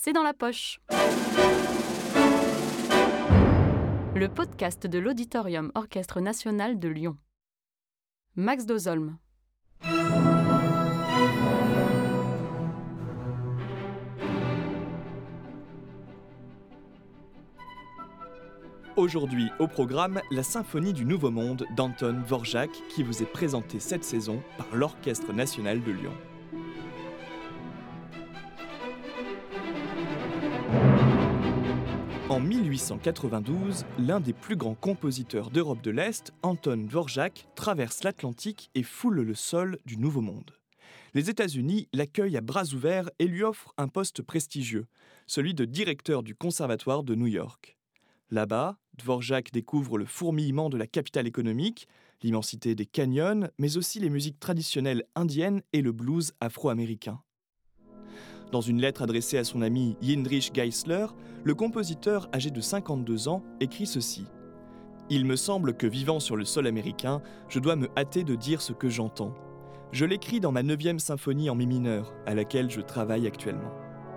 c'est dans la poche. Le podcast de l'Auditorium Orchestre National de Lyon. Max Dozolm. Aujourd'hui au programme, la Symphonie du Nouveau Monde d'Anton Dvorak qui vous est présentée cette saison par l'Orchestre National de Lyon. En 1892, l'un des plus grands compositeurs d'Europe de l'Est, Anton Dvorak, traverse l'Atlantique et foule le sol du Nouveau Monde. Les États-Unis l'accueillent à bras ouverts et lui offrent un poste prestigieux, celui de directeur du Conservatoire de New York. Là-bas, Dvorak découvre le fourmillement de la capitale économique, l'immensité des canyons, mais aussi les musiques traditionnelles indiennes et le blues afro-américain. Dans une lettre adressée à son ami Yindrich Geisler, le compositeur âgé de 52 ans écrit ceci : « Il me semble que vivant sur le sol américain, je dois me hâter de dire ce que j'entends. Je l'écris dans ma 9e symphonie en mi mineur, à laquelle je travaille actuellement. »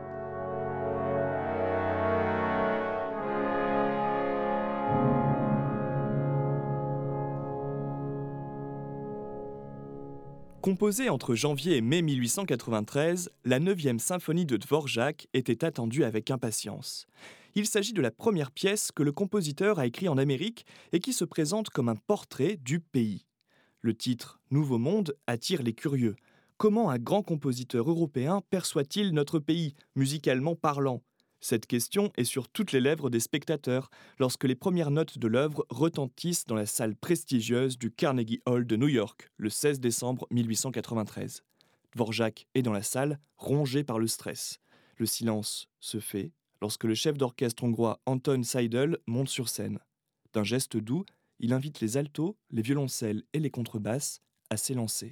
Composée entre janvier et mai 1893, la 9e symphonie de Dvorak était attendue avec impatience. Il s'agit de la première pièce que le compositeur a écrite en Amérique et qui se présente comme un portrait du pays. Le titre « Nouveau Monde » attire les curieux. Comment un grand compositeur européen perçoit-il notre pays, musicalement parlant ? Cette question est sur toutes les lèvres des spectateurs lorsque les premières notes de l'œuvre retentissent dans la salle prestigieuse du Carnegie Hall de New York le 16 décembre 1893. Dvorak est dans la salle, rongé par le stress. Le silence se fait lorsque le chef d'orchestre hongrois Anton Seidl monte sur scène. D'un geste doux, il invite les altos, les violoncelles et les contrebasses à s'élancer.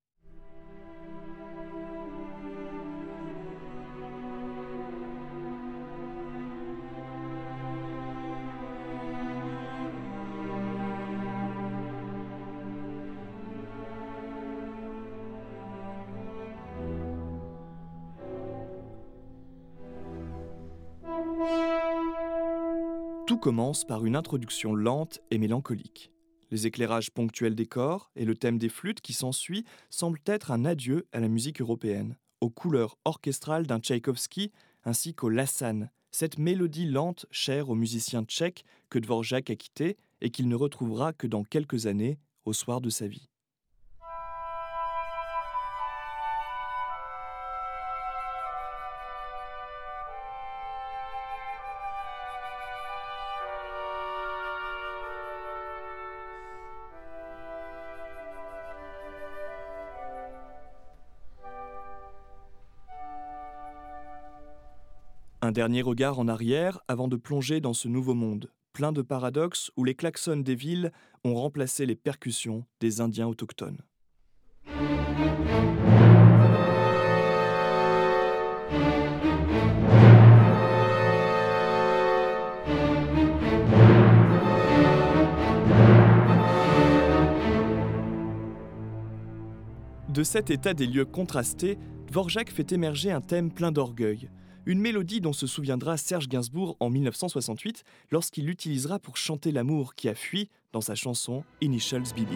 Tout commence par une introduction lente et mélancolique. Les éclairages ponctuels des corps et le thème des flûtes qui s'ensuit semblent être un adieu à la musique européenne, aux couleurs orchestrales d'un Tchaïkovski ainsi qu'au lassane, cette mélodie lente chère au musicien tchèque que Dvorak a quitté et qu'il ne retrouvera que dans quelques années, au soir de sa vie. Un dernier regard en arrière avant de plonger dans ce nouveau monde, plein de paradoxes où les klaxons des villes ont remplacé les percussions des Indiens autochtones. De cet état des lieux contrastés, Dvorak fait émerger un thème plein d'orgueil. Une mélodie dont se souviendra Serge Gainsbourg en 1968 lorsqu'il l'utilisera pour chanter l'amour qui a fui dans sa chanson Initials BB.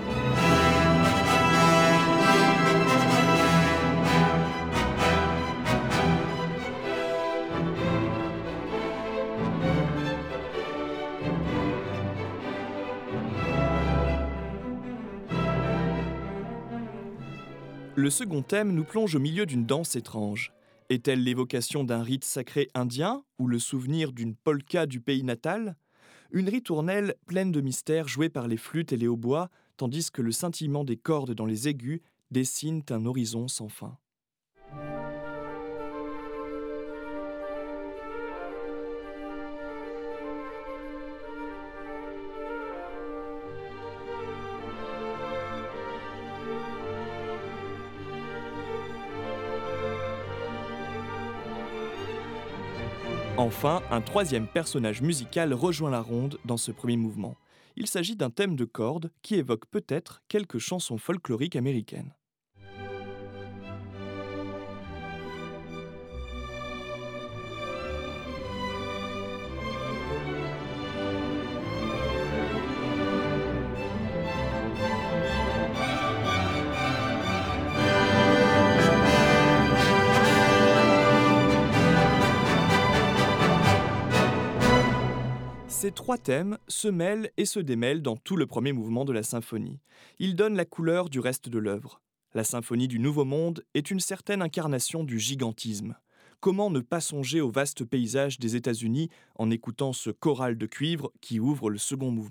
Le second thème nous plonge au milieu d'une danse étrange. Est-elle l'évocation d'un rite sacré indien ou le souvenir d'une polka du pays natal ? Une ritournelle pleine de mystères jouée par les flûtes et les hautbois, tandis que le scintillement des cordes dans les aigus dessine un horizon sans fin. Enfin, un troisième personnage musical rejoint la ronde dans ce premier mouvement. Il s'agit d'un thème de cordes qui évoque peut-être quelques chansons folkloriques Ces 3 thèmes se mêlent et se démêlent dans tout le premier mouvement de la symphonie. Ils donnent la couleur du reste de l'œuvre. La symphonie du Nouveau Monde est une certaine incarnation du gigantisme. Comment ne pas songer au vaste paysage des États-Unis en écoutant ce choral de cuivre qui ouvre le second mouvement ?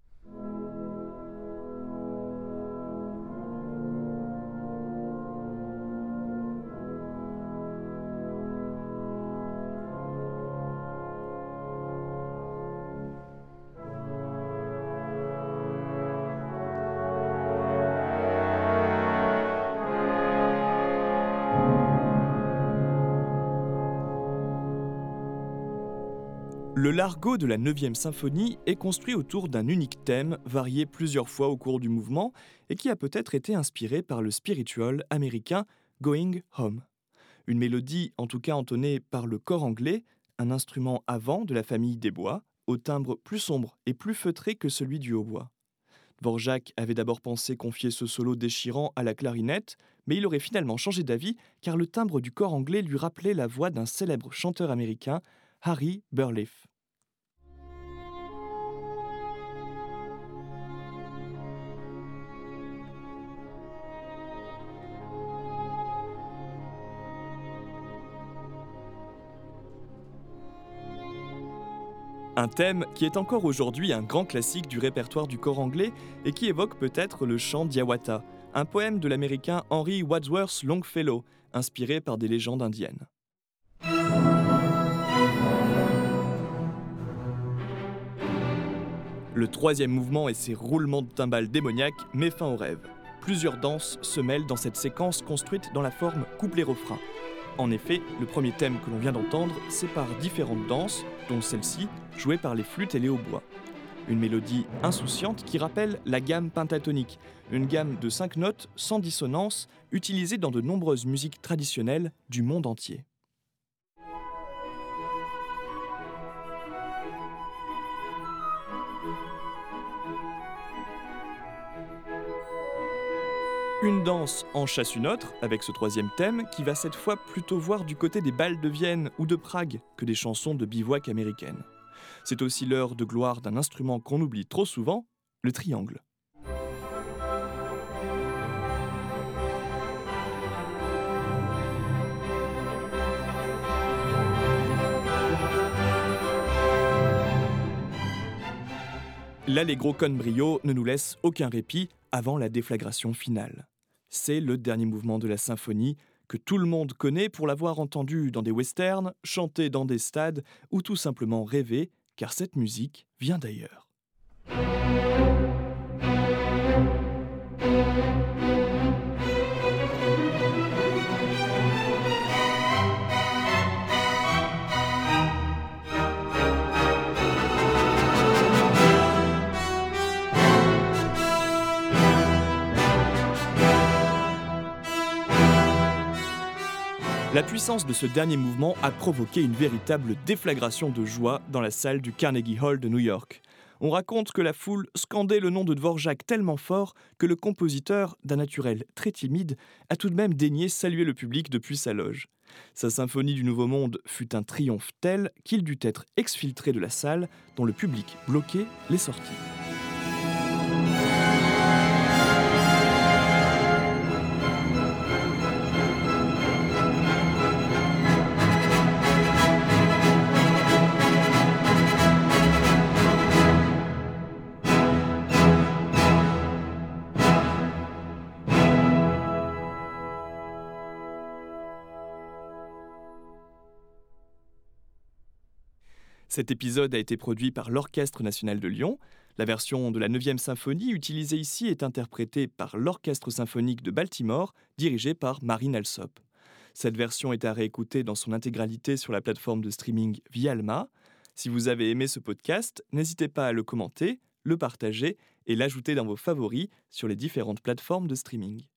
Le largo de la 9e symphonie est construit autour d'un unique thème, varié plusieurs fois au cours du mouvement, et qui a peut-être été inspiré par le spiritual américain Going Home. Une mélodie en tout cas entonnée par le cor anglais, un instrument à vent de la famille des bois, au timbre plus sombre et plus feutré que celui du hautbois. Dvorak avait d'abord pensé confier ce solo déchirant à la clarinette, mais il aurait finalement changé d'avis car le timbre du cor anglais lui rappelait la voix d'un célèbre chanteur américain, Harry Burleigh. Un thème qui est encore aujourd'hui un grand classique du répertoire du cor anglais et qui évoque peut-être le chant d'Hiawatha, un poème de l'américain Henry Wadsworth Longfellow, inspiré par des légendes indiennes. Le 3e mouvement et ses roulements de timbales démoniaques met fin au rêve. Plusieurs danses se mêlent dans cette séquence construite dans la forme couplet-refrain. En effet, le premier thème que l'on vient d'entendre sépare différentes danses, dont celle-ci, jouée par les flûtes et les hautbois. Une mélodie insouciante qui rappelle la gamme pentatonique, une gamme de 5 notes sans dissonance, utilisée dans de nombreuses musiques traditionnelles du monde entier. Une danse en chasse une autre, avec ce 3e thème, qui va cette fois plutôt voir du côté des bals de Vienne ou de Prague que des chansons de bivouac américaines. C'est aussi l'heure de gloire d'un instrument qu'on oublie trop souvent, le triangle. L'allegro con brio ne nous laisse aucun répit avant la déflagration finale. C'est le dernier mouvement de la symphonie que tout le monde connaît pour l'avoir entendu dans des westerns, chanté dans des stades ou tout simplement rêvé, car cette musique vient d'ailleurs. La puissance de ce dernier mouvement a provoqué une véritable déflagration de joie dans la salle du Carnegie Hall de New York. On raconte que la foule scandait le nom de Dvorak tellement fort que le compositeur, d'un naturel très timide, a tout de même daigné saluer le public depuis sa loge. Sa symphonie du Nouveau Monde fut un triomphe tel qu'il dut être exfiltré de la salle dont le public bloquait les sorties. Cet épisode a été produit par l'Orchestre national de Lyon. La version de la 9e symphonie utilisée ici est interprétée par l'Orchestre symphonique de Baltimore, dirigé par Marine Alsop. Cette version est à réécouter dans son intégralité sur la plateforme de streaming Vialma. Si vous avez aimé ce podcast, n'hésitez pas à le commenter, le partager et l'ajouter dans vos favoris sur les différentes plateformes de streaming.